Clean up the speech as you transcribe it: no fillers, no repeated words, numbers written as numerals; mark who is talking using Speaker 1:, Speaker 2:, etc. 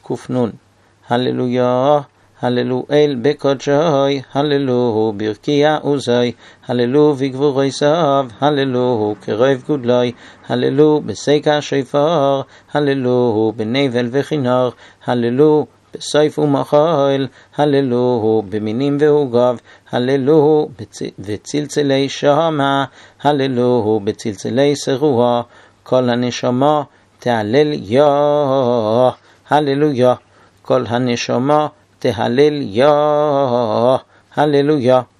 Speaker 1: קופנון. הללויה, הללו אל בקודשוי, הללו ברקיע עוזי, הללו בגבורי סב, הללו קרב גודלי, הללו בסקע שפר, הללו בנבל וכינר, הללו בסייף ומחל, הללו במינים ועוגב, הללו בצלצלי שמע, הללו בצלצלי סרוע, כל הנשמה תהלל יה, הללויה, כל הנשמה תהלל יה, הללויה.